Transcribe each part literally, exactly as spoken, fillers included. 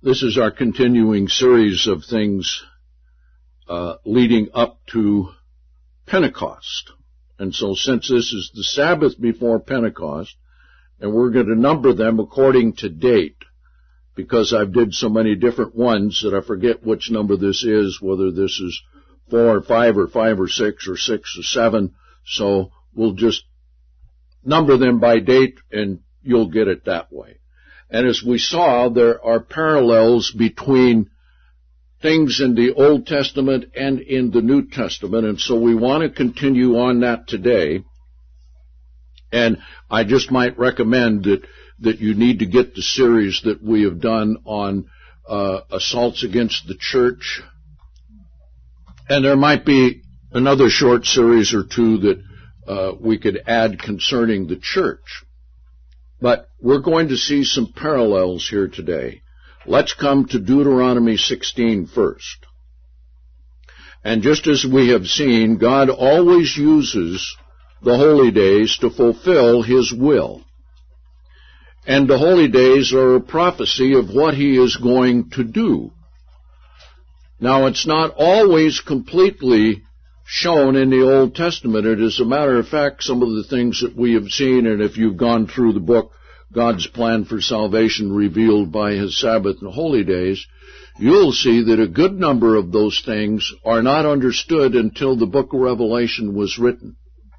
This is our continuing series of things uh, leading up to Pentecost. And so since this is the Sabbath before Pentecost, and we're going to number them according to date, because I've did so many different ones that I forget which number this is, whether this is four or five or five or six or six or seven. So we'll just number them by date and you'll get it that way. And as we saw, there are parallels between things in the Old Testament and in the New Testament, and so we want to continue on that today. And I just might recommend that, that you need to get the series that we have done on uh, assaults against the church. And there might be another short series or two that uh, we could add concerning the church. But we're going to see some parallels here today. Let's come to Deuteronomy sixteen first. And just as we have seen, God always uses the holy days to fulfill His will. And the holy days are a prophecy of what He is going to do. Now, it's not always completely shown in the Old Testament. It is a matter of fact, some of the things that we have seen, and if you've gone through the book, God's Plan for Salvation Revealed by His Sabbath and Holy Days, you'll see that a good number of those things are not understood until the book of Revelation was written.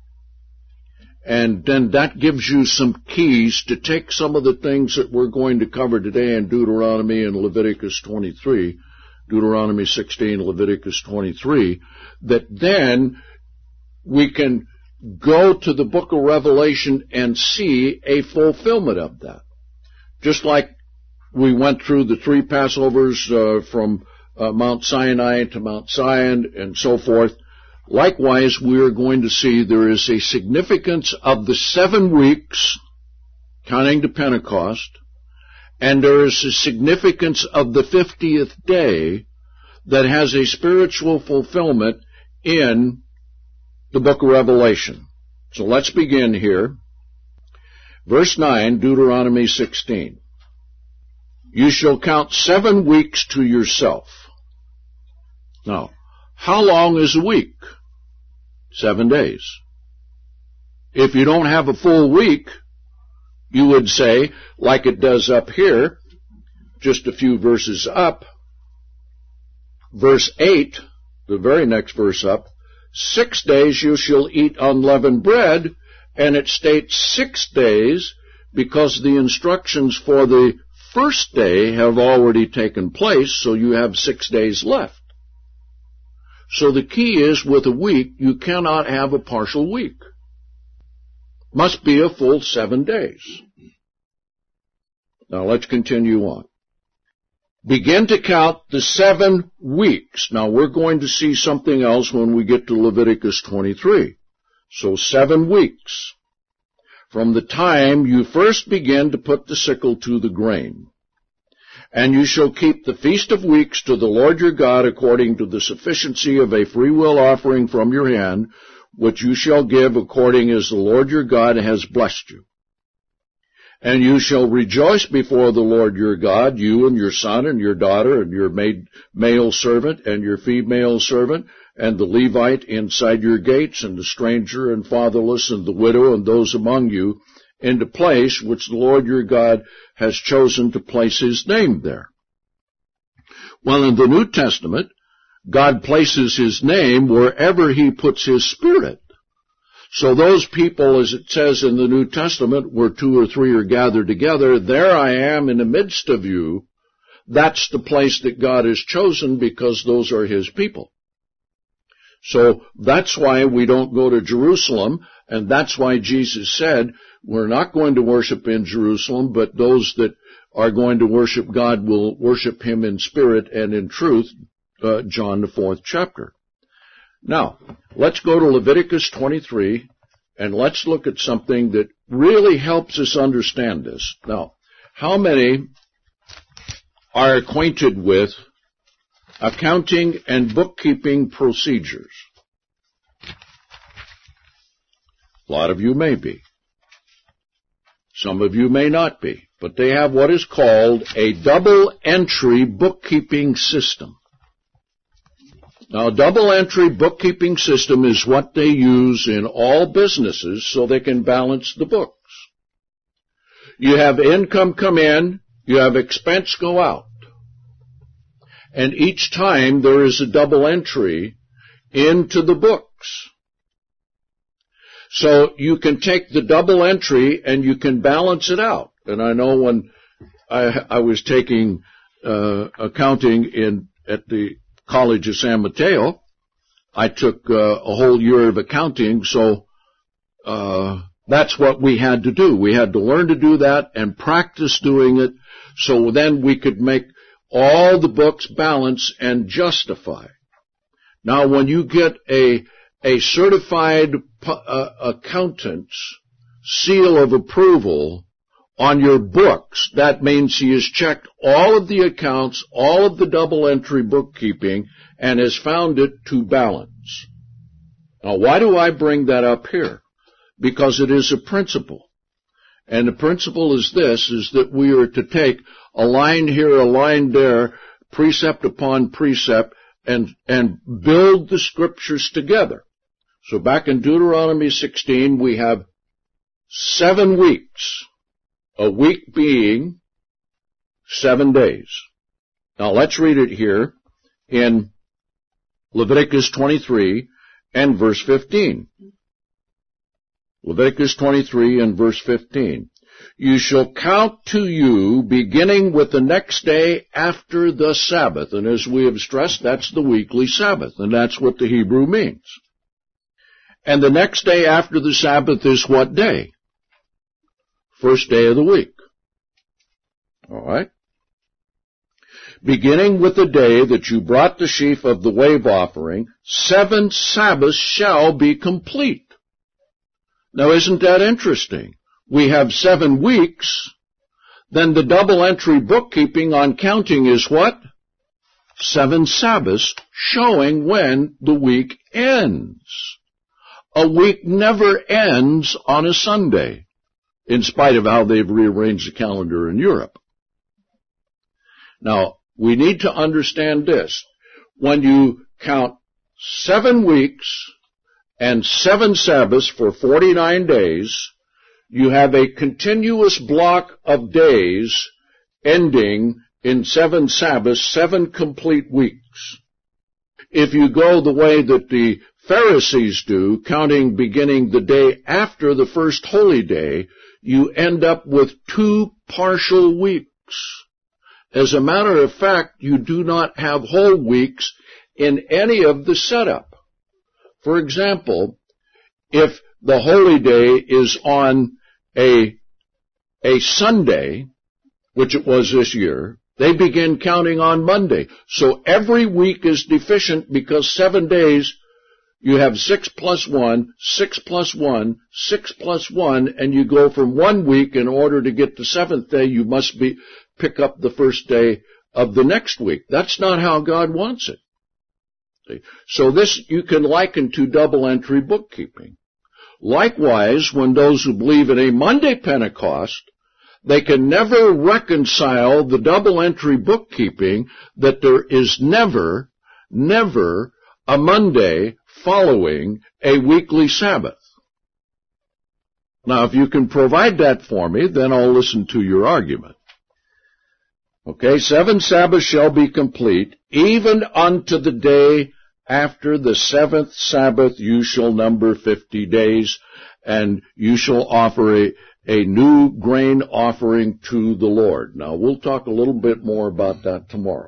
And then that gives you some keys to take some of the things that we're going to cover today in Deuteronomy and Leviticus twenty-three, Deuteronomy sixteen, Leviticus twenty-three, that then we can go to the book of Revelation and see a fulfillment of that. Just like we went through the three Passovers uh, from uh, Mount Sinai to Mount Zion and so forth, likewise we are going to see there is a significance of the seven weeks, counting to Pentecost, and there is a significance of the fiftieth day that has a spiritual fulfillment in the book of Revelation. So let's begin here. Verse nine, Deuteronomy sixteen. You shall count seven weeks to yourself. Now, how long is a week? Seven days. If you don't have a full week, you would say, like it does up here, just a few verses up, verse eight, the very next verse up, six days you shall eat unleavened bread, and it states six days because the instructions for the first day have already taken place, so you have six days left. So the key is, with a week, you cannot have a partial week. Must be a full seven days. Now let's continue on. Begin to count the seven weeks. Now we're going to see something else when we get to Leviticus twenty-three. So seven weeks. From the time you first begin to put the sickle to the grain. And you shall keep the feast of weeks to the Lord your God according to the sufficiency of a freewill offering from your hand, which you shall give according as the Lord your God has blessed you. And you shall rejoice before the Lord your God, you and your son and your daughter and your maid, male servant and your female servant, and the Levite inside your gates, and the stranger and fatherless and the widow and those among you, in the place which the Lord your God has chosen to place His name there. Well, in the New Testament, God places His name wherever He puts His Spirit. So those people, as it says in the New Testament, where two or three are gathered together, there I am in the midst of you. That's the place that God has chosen because those are His people. So that's why we don't go to Jerusalem, and that's why Jesus said, we're not going to worship in Jerusalem, but those that are going to worship God will worship Him in spirit and in truth, uh, John the fourth chapter. Now, let's go to Leviticus twenty-three, and let's look at something that really helps us understand this. Now, how many are acquainted with accounting and bookkeeping procedures? A lot of you may be. Some of you may not be. but they have what is called a double-entry bookkeeping system. Now, a double-entry bookkeeping system is what they use in all businesses so they can balance the books. You have income come in, you have expense go out. And each time there is a double entry into the books. So you can take the double entry and you can balance it out. And I know when I, I was taking uh, accounting in at the College of San Mateo, I took uh, a whole year of accounting, so uh, that's what we had to do. We had to learn to do that and practice doing it, so then we could make all the books balance and justify. Now, when you get a a certified uh, accountant's seal of approval on your books, that means he has checked all of the accounts, all of the double entry bookkeeping, and has found it to balance. Now, why do I bring that up here? Because it is a principle. And the principle is this, is that we are to take a line here, a line there, precept upon precept, and, and build the scriptures together. So back in Deuteronomy sixteen, we have seven weeks, a week being seven days. Now let's read it here in Leviticus twenty-three and verse fifteen. Leviticus twenty-three and verse fifteen. You shall count to you beginning with the next day after the Sabbath. And as we have stressed, that's the weekly Sabbath, and that's what the Hebrew means. And the next day after the Sabbath is what day? First day of the week. All right? Beginning with the day that you brought the sheaf of the wave offering, seven Sabbaths shall be complete. Now, isn't that interesting? We have seven weeks, then the double entry bookkeeping on counting is what? Seven Sabbaths, showing when the week ends. A week never ends on a Sunday, in spite of how they've rearranged the calendar in Europe. Now, we need to understand this. When you count seven weeks and seven Sabbaths for forty-nine days, you have a continuous block of days ending in seven Sabbaths, seven complete weeks. If you go the way that the Pharisees do, counting beginning the day after the first holy day, you end up with two partial weeks. As a matter of fact, you do not have whole weeks in any of the setup. For example, if the holy day is on a, a Sunday, which it was this year, they begin counting on Monday. So every week is deficient because seven days, you have six plus one, six plus one, six plus one, and you go from one week. In order to get the seventh day, you must be pick up the first day of the next week. That's not how God wants it. See? So this you can liken to double entry bookkeeping. Likewise, when those who believe in a Monday Pentecost, they can never reconcile the double entry bookkeeping that there is never, never a Monday following a weekly Sabbath. Now, if you can provide that for me, then I'll listen to your argument. Okay, seven Sabbaths shall be complete, even unto the day after the seventh Sabbath you shall number fifty days, and you shall offer a, a new grain offering to the Lord. Now, we'll talk a little bit more about that tomorrow.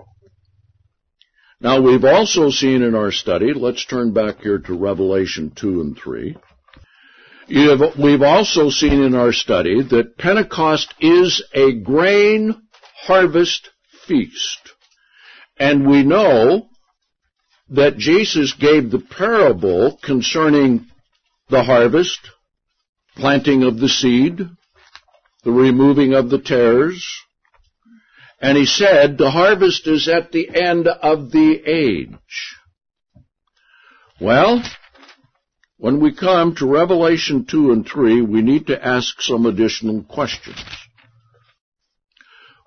Now, we've also seen in our study, let's turn back here to Revelation two and three. You have, we've also seen in our study that Pentecost is a grain harvest feast. And we know that Jesus gave the parable concerning the harvest, planting of the seed, the removing of the tares, and he said the harvest is at the end of the age. Well, when we come to Revelation two and three, we need to ask some additional questions.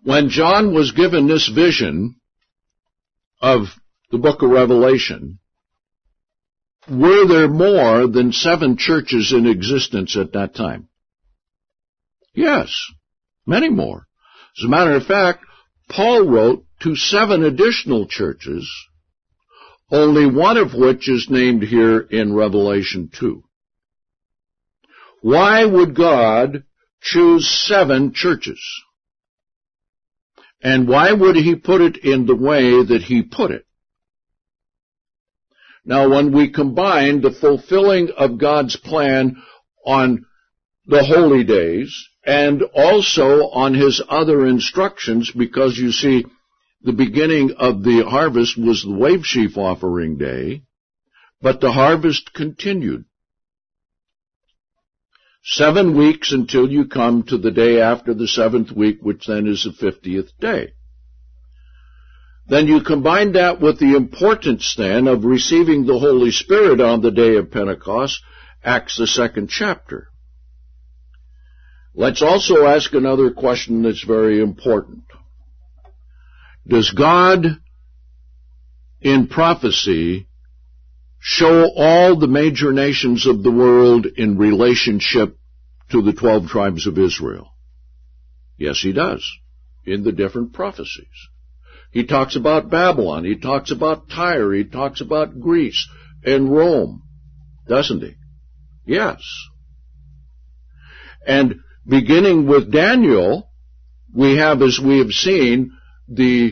when John was given this vision of the book of Revelation, were there more than seven churches in existence at that time? Yes, many more. As a matter of fact, Paul wrote to seven additional churches, only one of which is named here in Revelation two. Why would God choose seven churches? And why would he put it in the way that he put it? Now, when we combine the fulfilling of God's plan on the holy days and also on his other instructions, because you see, the beginning of the harvest was the wave sheaf offering day, but the harvest continued. Seven weeks until you come to the day after the seventh week, which then is the fiftieth day. Then you combine that with the importance then of receiving the Holy Spirit on the day of Pentecost, Acts the second chapter. Let's also ask another question that's very important. Does God in prophecy show all the major nations of the world in relationship to the twelve tribes of Israel? Yes, he does, in the different prophecies. He talks about Babylon, he talks about Tyre, he talks about Greece and Rome, doesn't he? Yes. And beginning with Daniel, we have, as we have seen, the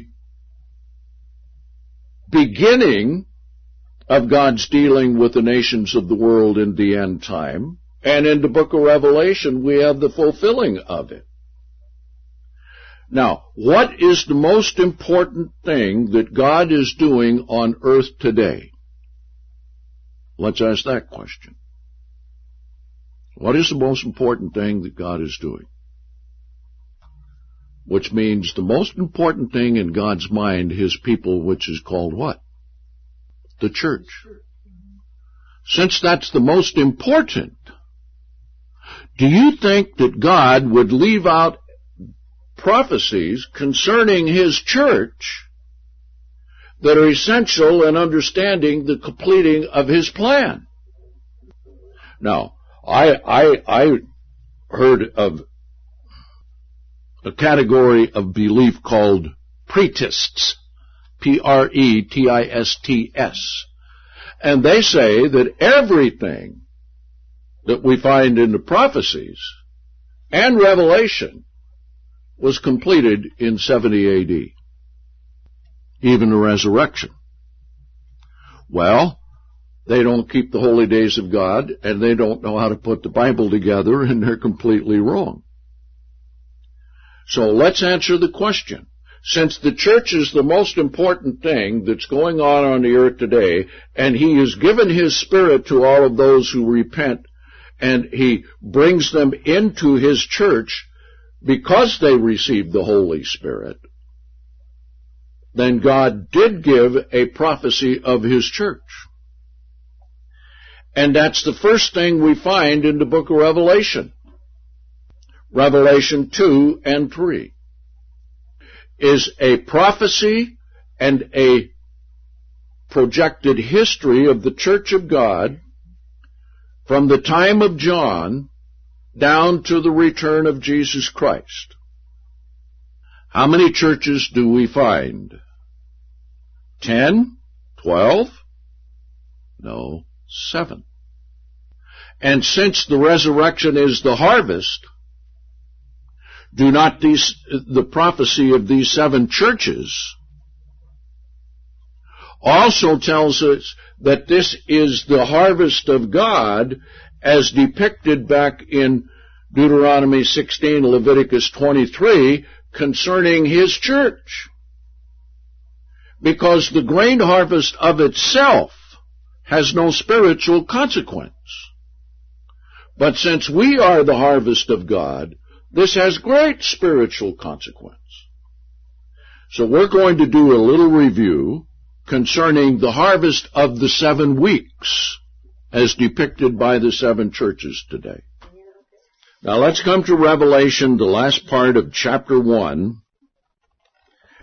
beginning of God's dealing with the nations of the world in the end time. And in the book of Revelation, we have the fulfilling of it. Now, what is the most important thing that God is doing on earth today? Let's ask that question. What is the most important thing that God is doing? Which means the most important thing in God's mind, his people, which is called what? The church. Since that's the most important, do you think that God would leave out prophecies concerning his church that are essential in understanding the completing of his plan? Now, I, I, I heard of a category of belief called pretists, P R E T I S T S. And they say that everything that we find in the prophecies and Revelation was completed in seventy A D, even the resurrection. Well, they don't keep the holy days of God, and they don't know how to put the Bible together, and they're completely wrong. So let's answer the question. Since the church is the most important thing that's going on on the earth today, and he has given his Spirit to all of those who repent, and he brings them into his church because they received the Holy Spirit, then God did give a prophecy of his church. And that's the first thing we find in the book of Revelation. Revelation two and three is a prophecy and a projected history of the church of God from the time of John down to the return of Jesus Christ. How many churches do we find? Ten? Twelve? No, seven. And since the resurrection is the harvest, do not these, the prophecy of these seven churches also tells us that this is the harvest of God as depicted back in Deuteronomy sixteen, Leviticus twenty-three, concerning his church. Because the grain harvest of itself has no spiritual consequence. But since we are the harvest of God, this has great spiritual consequence. So we're going to do a little review concerning the harvest of the seven weeks as depicted by the seven churches today. Now let's come to Revelation, the last part of chapter one,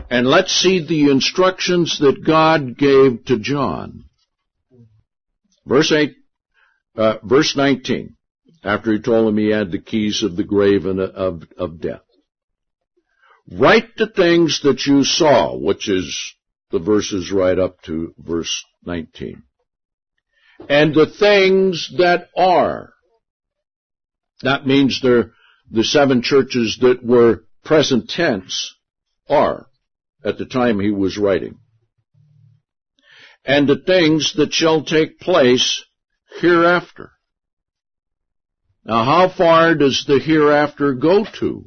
And let's see the instructions that God gave to John. Verse eight, uh, verse nineteen, after he told him he had the keys of the grave and of, of death. Write the things that you saw, which is the verses right up to verse nineteen. And the things that are. That means they're the seven churches that were present tense are at the time he was writing. And the things that shall take place hereafter. Now, how far does the hereafter go to?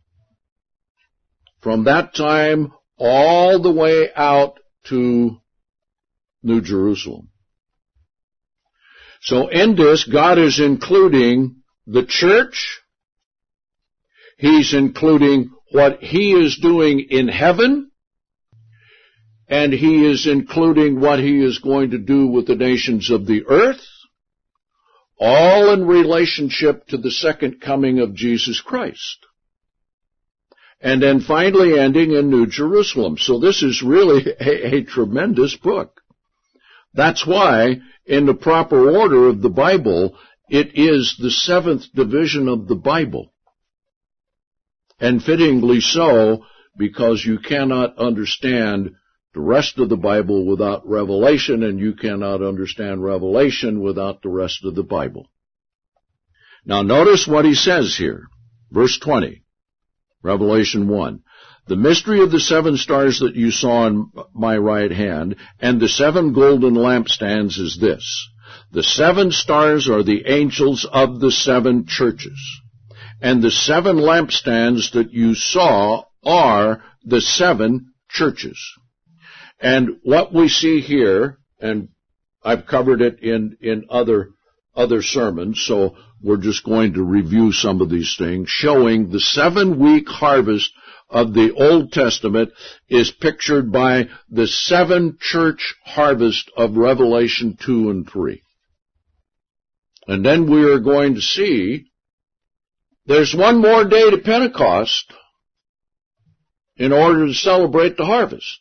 From that time all the way out to New Jerusalem. So in this, God is including the church. He's including what He is doing in heaven. And He is including what He is going to do with the nations of the earth, all in relationship to the second coming of Jesus Christ. And then finally ending in New Jerusalem. So this is really a, a tremendous book. That's why, in the proper order of the Bible, it is the seventh division of the Bible. And fittingly so, because you cannot understand the rest of the Bible without Revelation, and you cannot understand Revelation without the rest of the Bible. Now notice what he says here. Verse twenty, Revelation one. The mystery of the seven stars that you saw in my right hand, and the seven golden lampstands is this. The seven stars are the angels of the seven churches. And the seven lampstands that you saw are the seven churches. And what we see here, and I've covered it in, in other, other sermons, so we're just going to review some of these things, showing the seven-week harvest of the Old Testament is pictured by the seven church harvest of Revelation two and three. And then we are going to see there's one more day to Pentecost in order to celebrate the harvest.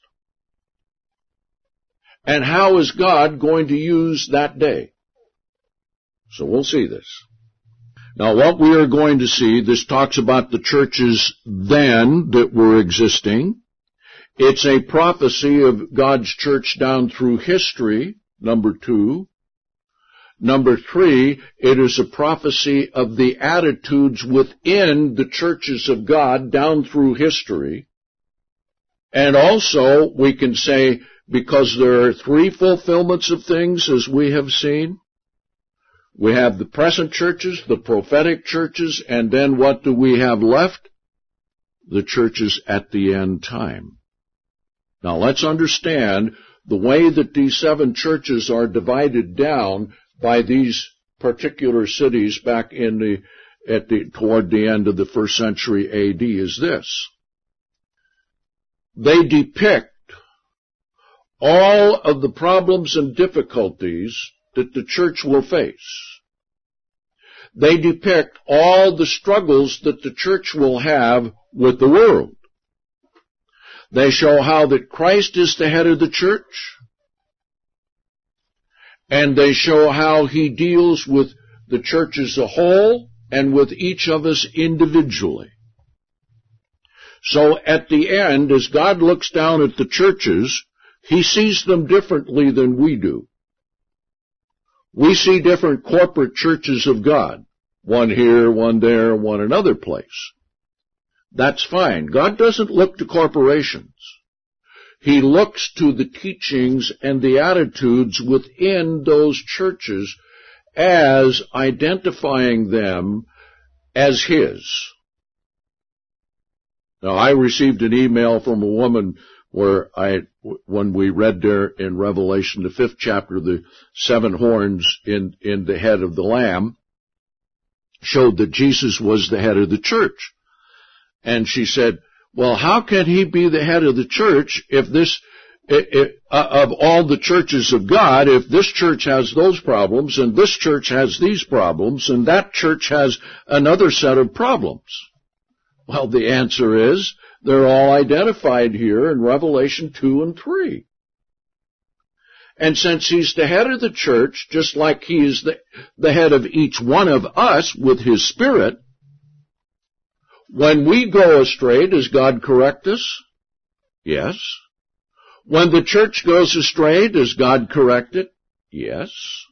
And how is God going to use that day? So we'll see this. Now what we are going to see, this talks about the churches then that were existing. It's a prophecy of God's church down through history, number two. Number three, it is a prophecy of the attitudes within the churches of God down through history. And also, we can say, because there are three fulfillments of things, as we have seen. We have the present churches, the prophetic churches, and then what do we have left? The churches at the end time. Now let's understand the way that these seven churches are divided down by these particular cities back in the, at the, toward the end of the first century A D is this. They depict all of the problems and difficulties that the church will face. They depict all the struggles that the church will have with the world. They show how that Christ is the head of the church, and they show how He deals with the church as a whole and with each of us individually. So at the end, as God looks down at the churches, He sees them differently than we do. We see different corporate churches of God, one here, one there, one another place. That's fine. God doesn't look to corporations. He looks to the teachings and the attitudes within those churches as identifying them as His. Now, I received an email from a woman where I, when we read there in Revelation, the fifth chapter, the seven horns in, in the head of the Lamb showed that Jesus was the head of the church. And she said, well, how can He be the head of the church if this, if, uh, of all the churches of God, if this church has those problems and this church has these problems and that church has another set of problems? Well, the answer is They're all identified here in Revelation two and three. And since he's the head of the church, just like he is the, the head of each one of us with his Spirit, when we go astray, does God correct us? Yes. When the church goes astray, does God correct it? Yes.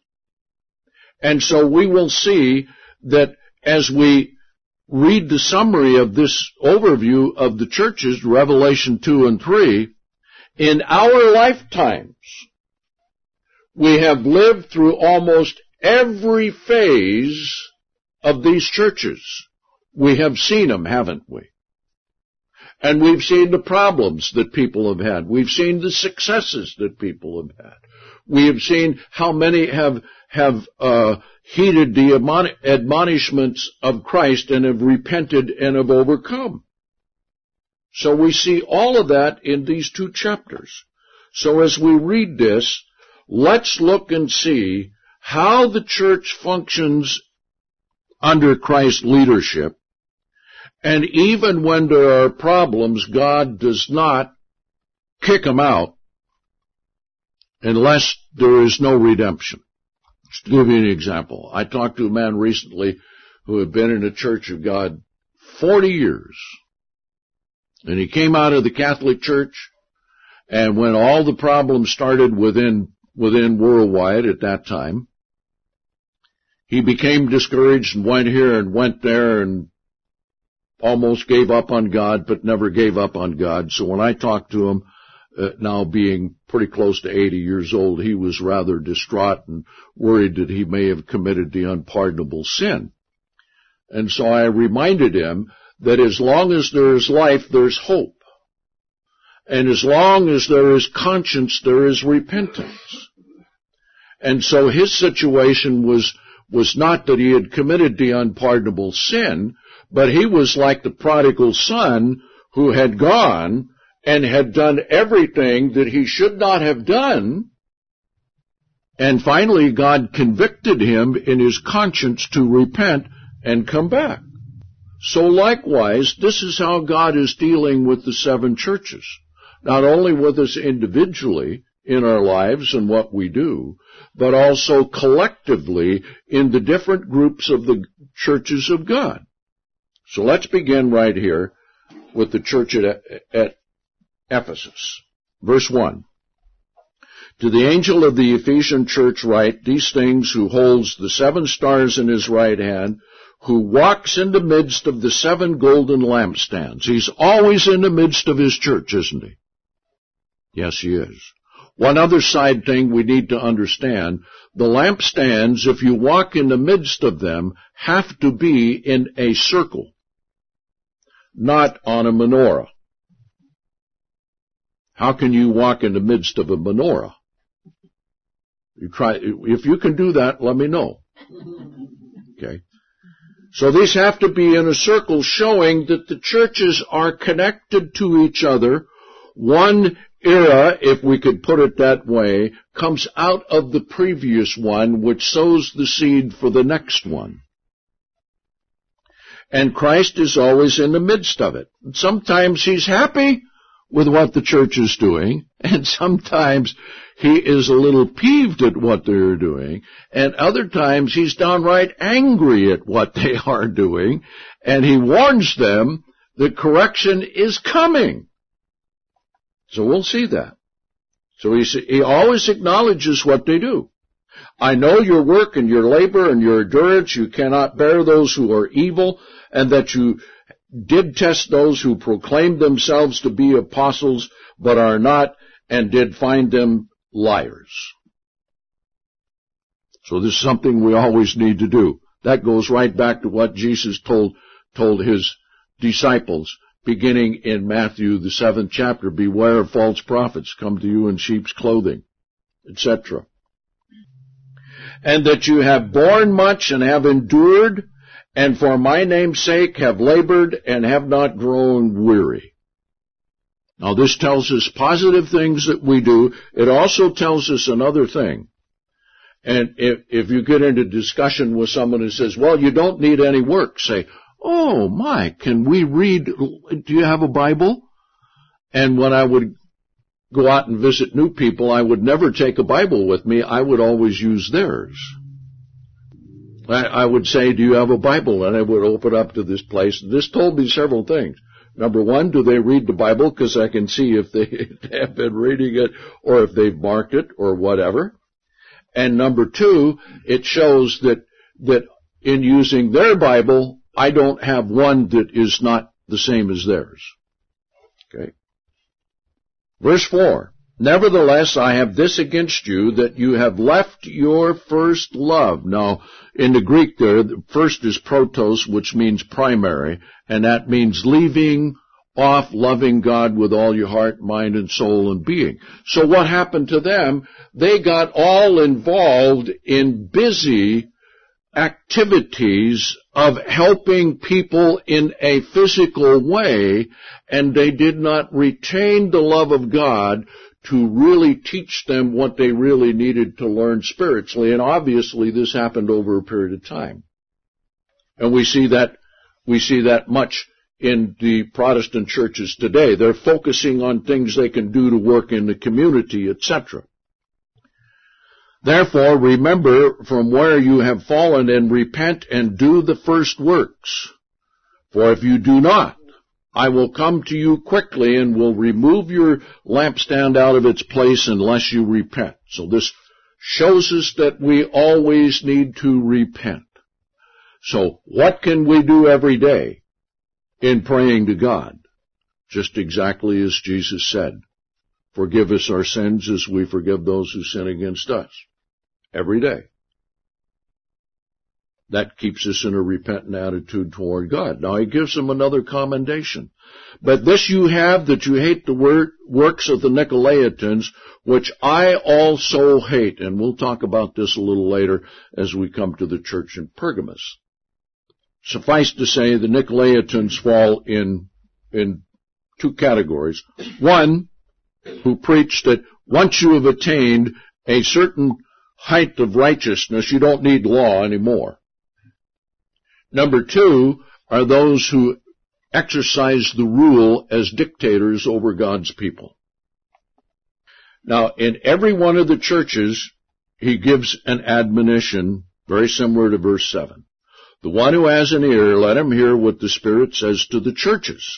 And so we will see that as we read the summary of this overview of the churches, Revelation two and three, in our lifetimes, we have lived through almost every phase of these churches. We have seen them, haven't we? And we've seen the problems that people have had. We've seen the successes that people have had. We have seen how many have have uh, heeded the admonishments of Christ and have repented and have overcome. So we see all of that in these two chapters. So as we read this, let's look and see how the church functions under Christ's leadership. And even when there are problems, God does not kick them out unless there is no redemption. Just to give you an example, I talked to a man recently who had been in the Church of God forty years. And he came out of the Catholic Church, and when all the problems started within within Worldwide at that time, he became discouraged and went here and went there and almost gave up on God, but never gave up on God. So when I talked to him, uh, now being pretty close to eighty years old, he was rather distraught and worried that he may have committed the unpardonable sin. And so I reminded him that as long as there is life, there's hope. And as long as there is conscience, there is repentance. And so his situation was, was not that he had committed the unpardonable sin, but he was like the prodigal son who had gone and had done everything that he should not have done. And finally, God convicted him in his conscience to repent and come back. So likewise, this is how God is dealing with the seven churches. Not only with us individually in our lives and what we do, but also collectively in the different groups of the churches of God. So let's begin right here with the church at, at Ephesus. Verse one. To the angel of the Ephesian church write, these things who holds the seven stars in his right hand, who walks in the midst of the seven golden lampstands. He's always in the midst of his church, isn't he? Yes, he is. One other side thing we need to understand, the lampstands, if you walk in the midst of them, have to be in a circle, not on a menorah. How can you walk in the midst of a menorah? You try, if you can do that, let me know. Okay. So these have to be in a circle, showing that the churches are connected to each other. One era, if we could put it that way, comes out of the previous one, which sows the seed for the next one. And Christ is always in the midst of it. Sometimes he's happy with what the church is doing, and sometimes he is a little peeved at what they're doing, and other times he's downright angry at what they are doing, and he warns them that correction is coming. So we'll see that. So he, he always acknowledges what they do. I know your work and your labor and your endurance. You cannot bear those who are evil, and that you did test those who proclaimed themselves to be apostles, but are not, and did find them liars. So this is something we always need to do. That goes right back to what Jesus told, told his disciples, beginning in Matthew, the seventh chapter, beware of false prophets, come to you in sheep's clothing, et cetera. And that you have borne much and have endured, and for my name's sake have labored and have not grown weary. Now this tells us positive things that we do. It also tells us another thing. And if, if you get into discussion with someone who says, well, you don't need any work, say, oh my, can we read, do you have a Bible? And when I would go out and visit new people, I would never take a Bible with me. I would always use theirs. I, I would say, do you have a Bible? And I would open up to this place. This told me several things. Number one, do they read the Bible? Because I can see if they have been reading it or if they've marked it or whatever. And number two, it shows that, that in using their Bible, I don't have one that is not the same as theirs. Okay. Verse four, nevertheless, I have this against you, that you have left your first love. Now, in the Greek there, the first is protos, which means primary, and that means leaving off loving God with all your heart, mind, and soul and being. So what happened to them? They got all involved in busy activities of helping people in a physical way, and they did not retain the love of God to really teach them what they really needed to learn spiritually. And obviously this happened over a period of time. And we see that, we see that much in the Protestant churches today. They're focusing on things they can do to work in the community, et cetera. Therefore, remember from where you have fallen and repent and do the first works. For if you do not, I will come to you quickly and will remove your lampstand out of its place unless you repent. So this shows us that we always need to repent. So what can we do every day in praying to God? Just exactly as Jesus said, forgive us our sins as we forgive those who sin against us. Every day. That keeps us in a repentant attitude toward God. Now he gives them another commendation. But this you have, that you hate the word, works of the Nicolaitans, which I also hate. And we'll talk about this a little later as we come to the church in Pergamos. Suffice to say, the Nicolaitans fall in, in two categories. One, who preach that once you have attained a certain height of righteousness, you don't need law anymore. Number two are those who exercise the rule as dictators over God's people. Now, in every one of the churches, he gives an admonition very similar to verse seven. The one who has an ear, let him hear what the Spirit says to the churches.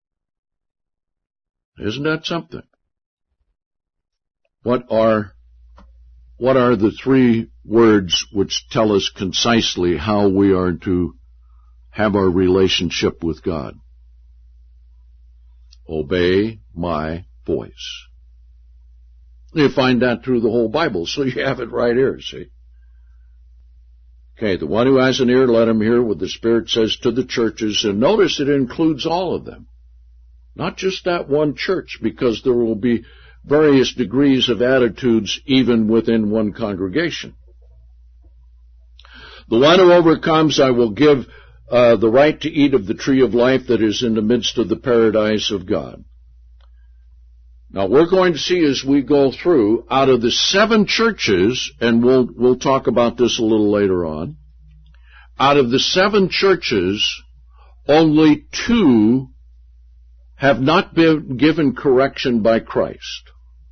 Isn't that something? What are What are the three words which tell us concisely how we are to have our relationship with God? Obey my voice. You find that through the whole Bible, so you have it right here, see? Okay, the one who has an ear, let him hear what the Spirit says to the churches, and notice it includes all of them. Not just that one church, because there will be various degrees of attitudes even within one congregation. The one who overcomes, I will give uh, the right to eat of the tree of life that is in the midst of the paradise of God. Now we're going to see as we go through, out of the seven churches, and we'll, we'll talk about this a little later on, out of the seven churches, only two have not been given correction by Christ.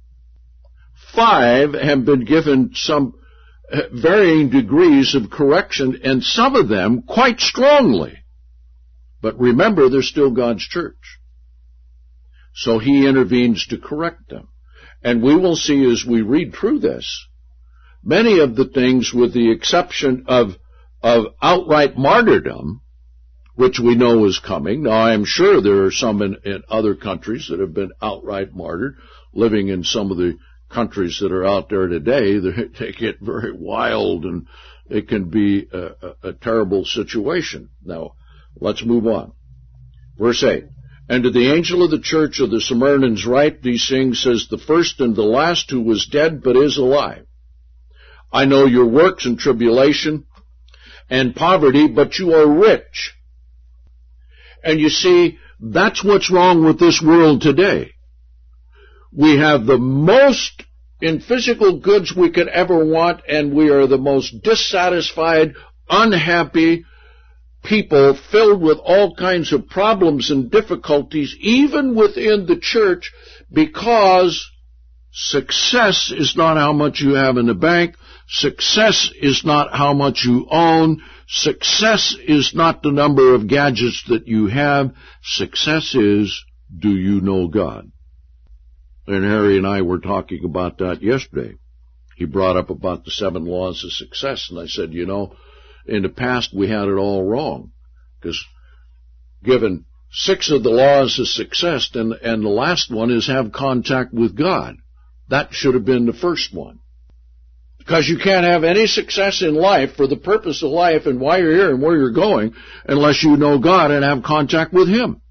Five have been given some varying degrees of correction, and some of them quite strongly. But remember, they're still God's church. So he intervenes to correct them. And we will see as we read through this, many of the things, with the exception of, of outright martyrdom, which we know is coming. Now, I am sure there are some in, in other countries that have been outright martyred, living in some of the countries that are out there today. They, they get very wild, and it can be a, a, a terrible situation. Now, let's move on. Verse eight. And to the angel of the church of the Smyrnans write these things, says the first and the last, who was dead but is alive. I know your works and tribulation and poverty, but you are rich. And you see, that's what's wrong with this world today. We have the most in physical goods we could ever want, and we are the most dissatisfied, unhappy, people filled with all kinds of problems and difficulties, even within the church, because success is not how much you have in the bank. Success is not how much you own. Success is not the number of gadgets that you have. Success is, do you know God? And Harry and I were talking about that yesterday. He brought up about the seven laws of success, and I said, you know, in the past we had it all wrong, because given six of the laws of success, and, and the last one is have contact with God. That should have been the first one. Because you can't have any success in life for the purpose of life and why you're here and where you're going unless you know God and have contact with Him.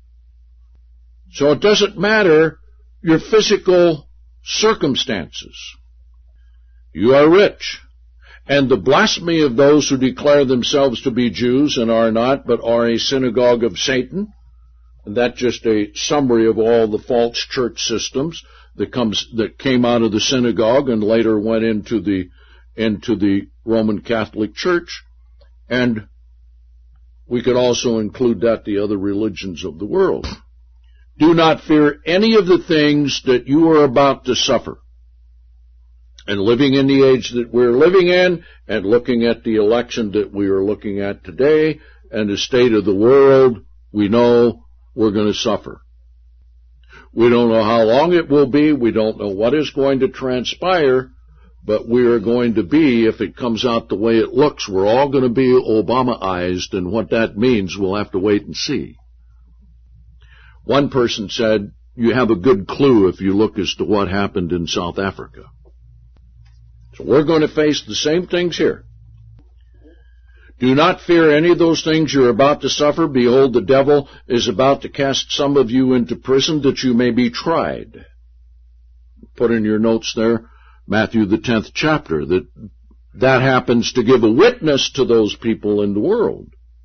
So it doesn't matter your physical circumstances. You are rich. And the blasphemy of those who declare themselves to be Jews and are not, but are a synagogue of Satan. And that's just a summary of all the false church systems that comes that came out of the synagogue and later went into the into the Roman Catholic Church. And we could also include that the other religions of the world. Do not fear any of the things that you are about to suffer. And living in the age that we're living in, and looking at the election that we are looking at today, and the state of the world, we know we're going to suffer. We don't know how long it will be. We don't know what is going to transpire, but we are going to be, if it comes out the way it looks, we're all going to be Obama-ized, and what that means we'll have to wait and see. One person said, you have a good clue if you look as to what happened in South Africa. So we're going to face the same things here. Do not fear any of those things you're about to suffer. Behold, the devil is about to cast some of you into prison that you may be tried. Put in your notes there, Matthew the tenth chapter, that that happens to give a witness to those people in the world.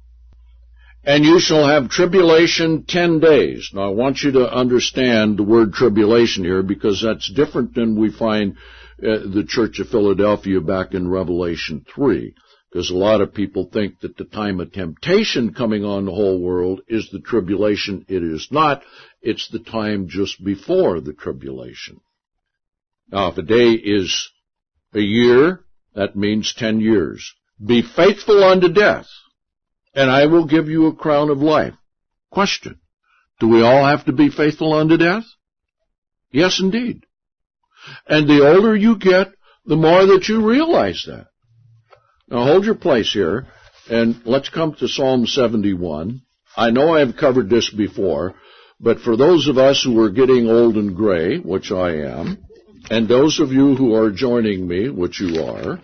And you shall have tribulation ten days. Now I want you to understand the word tribulation here, because that's different than we find uh, the Church of Philadelphia back in Revelation three. Because a lot of people think that the time of temptation coming on the whole world is the tribulation. It is not. It's the time just before the tribulation. Now, if a day is a year, that means ten years. Be faithful unto death, and I will give you a crown of life. Question: do we all have to be faithful unto death? Yes, indeed. And the older you get, the more that you realize that. Now hold your place here, and let's come to Psalm seventy-one. I know I've covered this before, but for those of us who are getting old and gray, which I am, and those of you who are joining me, which you are,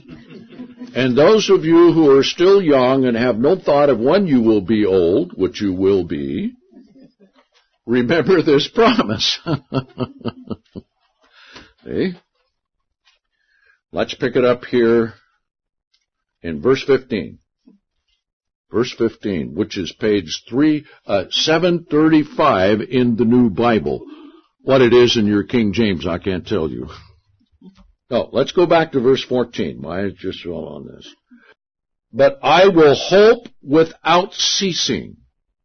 and those of you who are still young and have no thought of when you will be old, which you will be, remember this promise. See? Let's pick it up here in verse fifteen. Verse fifteen, which is page three, uh, seven thirty-five in the New Bible. What it is in your King James, I can't tell you. No, let's go back to verse fourteen. My eyes just fell on this. But I will hope without ceasing,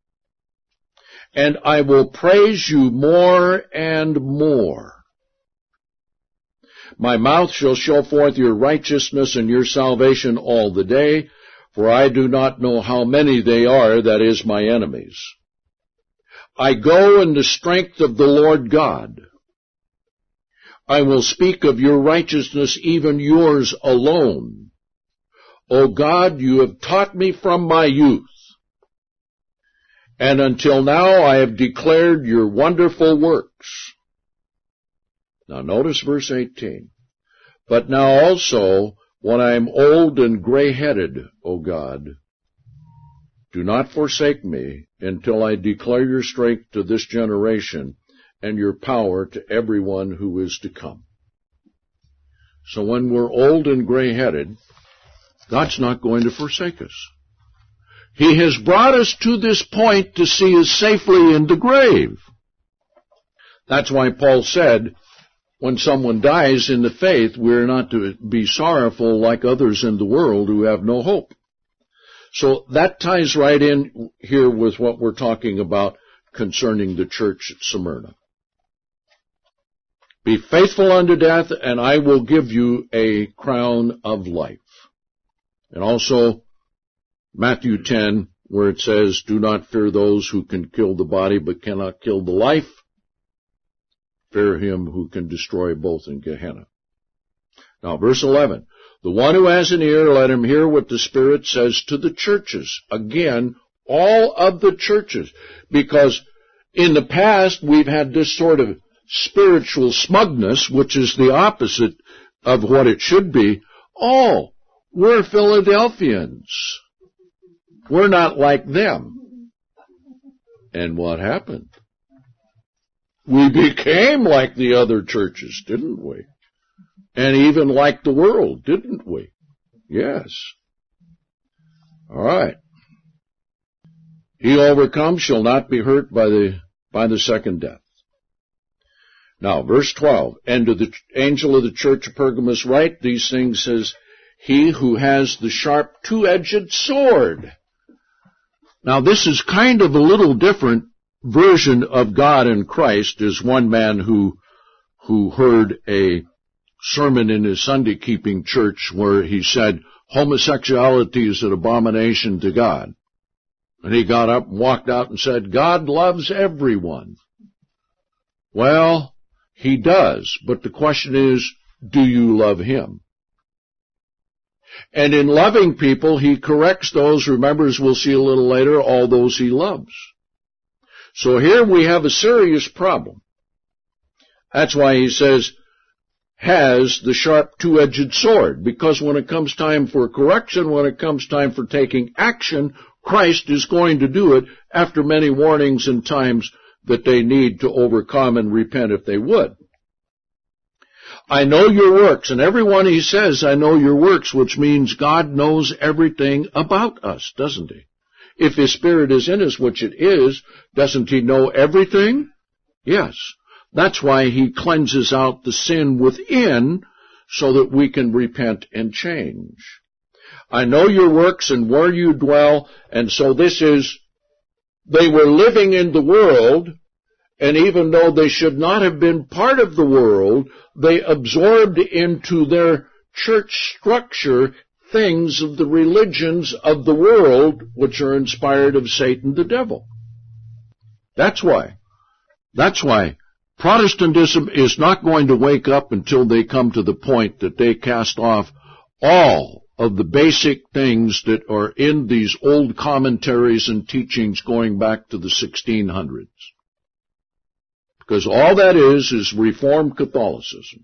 and I will praise you more and more. My mouth shall show forth your righteousness and your salvation all the day, for I do not know how many they are, that is, my enemies. I go in the strength of the Lord God. I will speak of your righteousness, even yours alone. O God, you have taught me from my youth, and until now I have declared your wonderful works. Now notice verse eighteen. But now also, when I am old and gray-headed, O God, do not forsake me until I declare your strength to this generation and your power to everyone who is to come. So when we're old and gray-headed, God's not going to forsake us. He has brought us to this point to see us safely in the grave. That's why Paul said, when someone dies in the faith, we're not to be sorrowful like others in the world who have no hope. So that ties right in here with what we're talking about concerning the church at Smyrna. Be faithful unto death, and I will give you a crown of life. And also Matthew ten, where it says, do not fear those who can kill the body but cannot kill the life. Fear him who can destroy both in Gehenna. Now, verse eleven. The one who has an ear, let him hear what the Spirit says to the churches. Again, all of the churches. Because in the past, we've had this sort of spiritual smugness, which is the opposite of what it should be. Oh, we're Philadelphians. We're not like them. And what happened? We became like the other churches, didn't we? And even like the world, didn't we? Yes. All right. He who overcomes shall not be hurt by the by the second death. Now, verse twelve. And to the angel of the church of Pergamos write these things, says, he who has the sharp two-edged sword. Now, this is kind of a little different version of God in Christ. Is one man who who heard a sermon in his Sunday-keeping church where he said, homosexuality is an abomination to God. And he got up and walked out and said, God loves everyone. Well, he does, but the question is, do you love him? And in loving people, he corrects those, remember, as we'll see a little later, all those he loves. So here we have a serious problem. That's why he says, has the sharp two-edged sword, because when it comes time for correction, when it comes time for taking action, Christ is going to do it after many warnings and times that they need to overcome and repent if they would. I know your works, and everyone he says, I know your works, which means God knows everything about us, doesn't he? If his Spirit is in us, which it is, doesn't he know everything? Yes. That's why he cleanses out the sin within so that we can repent and change. I know your works and where you dwell, and so this is, they were living in the world, and even though they should not have been part of the world, they absorbed into their church structure things of the religions of the world which are inspired of Satan the devil. That's why. That's why Protestantism is not going to wake up until they come to the point that they cast off all of the basic things that are in these old commentaries and teachings going back to the sixteen hundreds. Because all that is, is Reformed Catholicism.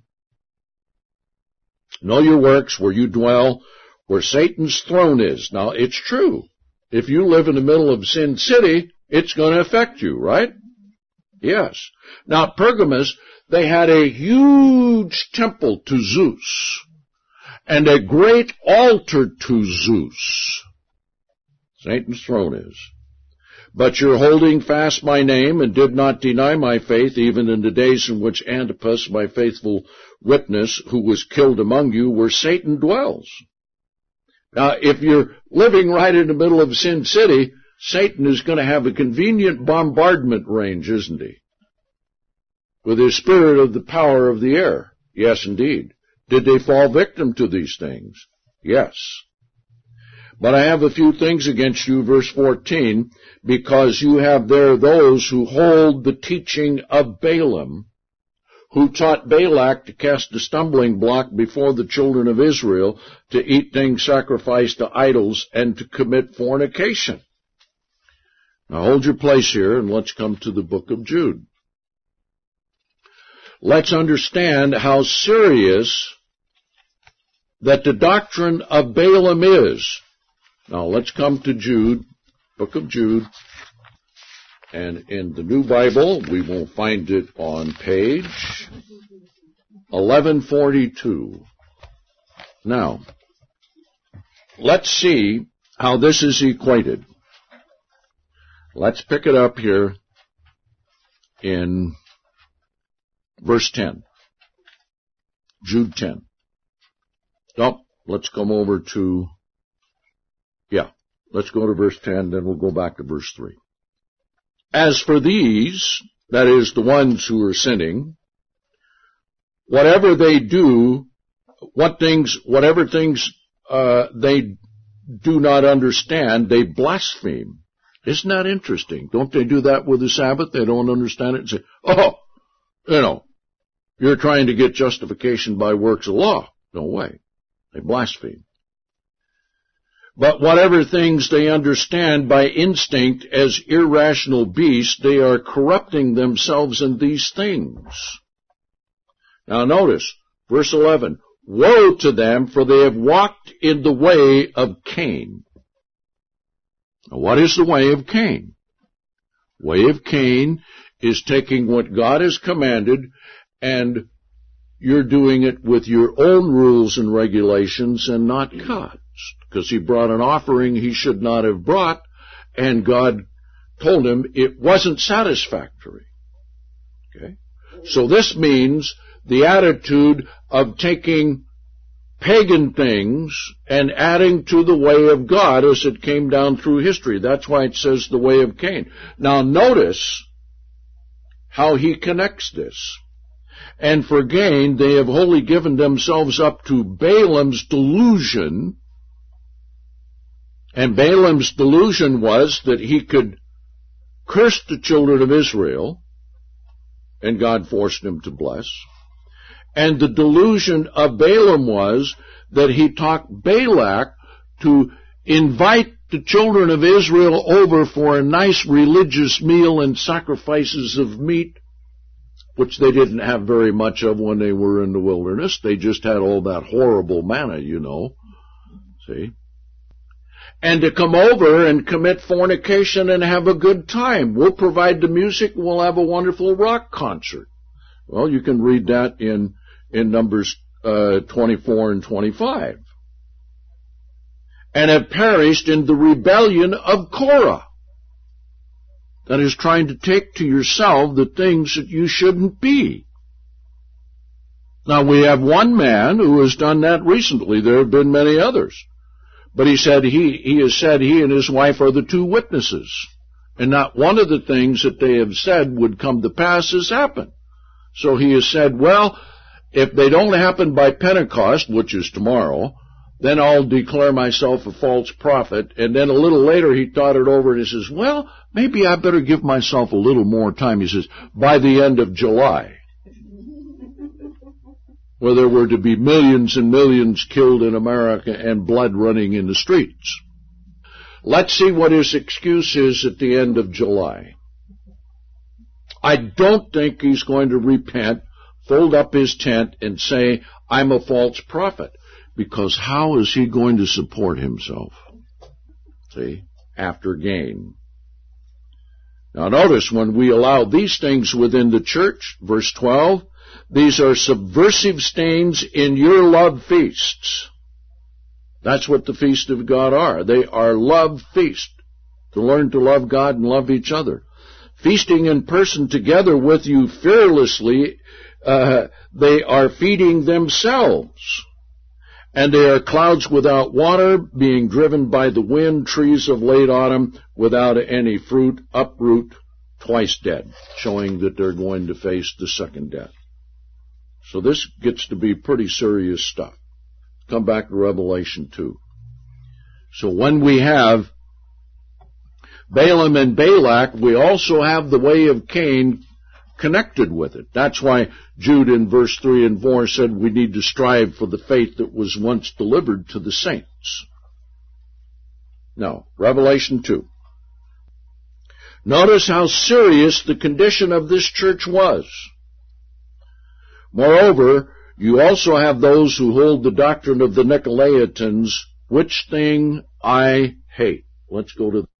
Know your works, where you dwell, where Satan's throne is. Now, it's true. If you live in the middle of Sin City, it's going to affect you, right? Yes. Now, at Pergamos, they had a huge temple to Zeus and a great altar to Zeus. Satan's throne is. But you're holding fast my name and did not deny my faith, even in the days in which Antipas, my faithful witness, who was killed among you, where Satan dwells. Now, if you're living right in the middle of Sin City, Satan is going to have a convenient bombardment range, isn't he? With his spirit of the power of the air. Yes, indeed. Did they fall victim to these things? Yes. But I have a few things against you, verse fourteen, because you have there those who hold the teaching of Balaam, who taught Balak to cast a stumbling block before the children of Israel, to eat things sacrificed to idols, and to commit fornication. Now hold your place here, and let's come to the book of Jude. Let's understand how serious that the doctrine of Balaam is. Now let's come to Jude, book of Jude, and in the New Bible we will find it on page eleven forty-two. Now, let's see how this is equated. Let's pick it up here in verse ten. Jude ten. Nope, let's come over to, yeah, Let's go to verse ten, then we'll go back to verse three. As for these, that is, the ones who are sinning, whatever they do, what things, whatever things uh, they do not understand, they blaspheme. Isn't that interesting? Don't they do that with the Sabbath? They don't understand it and say, oh, you know, you're trying to get justification by works of law. No way. They blaspheme. But whatever things they understand by instinct as irrational beasts, they are corrupting themselves in these things. Now notice, verse eleven, woe to them, for they have walked in the way of Cain. Now, what is the way of Cain? Way of Cain is taking what God has commanded and you're doing it with your own rules and regulations and not God's. Because he brought an offering he should not have brought, and God told him it wasn't satisfactory. Okay? So this means the attitude of taking pagan things and adding to the way of God as it came down through history. That's why it says the way of Cain. Now notice how he connects this. And for gain, they have wholly given themselves up to Balaam's delusion. And Balaam's delusion was that he could curse the children of Israel, and God forced him to bless. And the delusion of Balaam was that he talked Balak to invite the children of Israel over for a nice religious meal and sacrifices of meat, which they didn't have very much of when they were in the wilderness. They just had all that horrible manna, you know. See? And to come over and commit fornication and have a good time. We'll provide the music, we'll have a wonderful rock concert. Well, you can read that in, in Numbers uh, twenty-four and twenty-five. And have perished in the rebellion of Korah. That is trying to take to yourself the things that you shouldn't be. Now, we have one man who has done that recently. There have been many others. But he said he, he has said he and his wife are the two witnesses. And not one of the things that they have said would come to pass has happened. So he has said, well, if they don't happen by Pentecost, which is tomorrow, then I'll declare myself a false prophet. And then a little later he thought it over and he says, well, maybe I better give myself a little more time. He says, by the end of July, where there were to be millions and millions killed in America and blood running in the streets. Let's see what his excuse is at the end of July. I don't think he's going to repent, fold up his tent, and say, I'm a false prophet. Because how is he going to support himself? See, after gain. Now notice, when we allow these things within the church, verse twelve, these are subversive stains in your love feasts. That's what the feasts of God are. They are love feasts, to learn to love God and love each other. Feasting in person together with you fearlessly, uh, they are feeding themselves. And they are clouds without water, being driven by the wind, trees of late autumn, without any fruit, uproot, twice dead, showing that they're going to face the second death. So this gets to be pretty serious stuff. Come back to Revelation two. So when we have Balaam and Balak, we also have the way of Cain connected with it. That's why Jude in verse three and four said we need to strive for the faith that was once delivered to the saints. Now, Revelation two. Notice how serious the condition of this church was. Moreover, you also have those who hold the doctrine of the Nicolaitans, which thing I hate. Let's go to